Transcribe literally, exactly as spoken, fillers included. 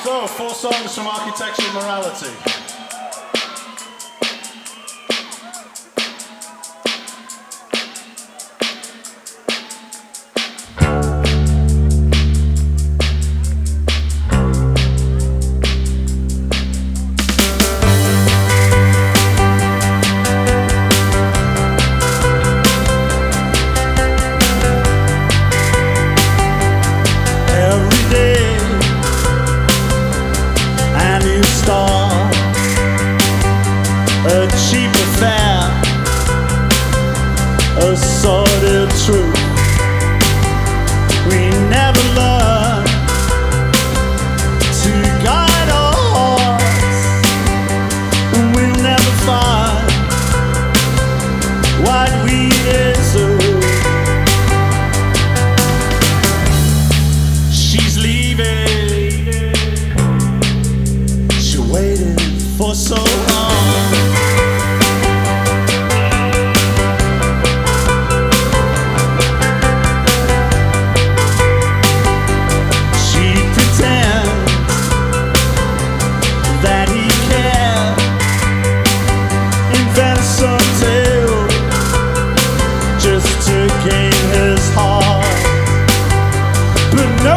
So, four songs from Architectural Morality. A cheap affair, a sordid truth. We never learn to guide our hearts, and we'll never find what we deserve. She's leaving, she waited for so long. Just to gain his heart, but no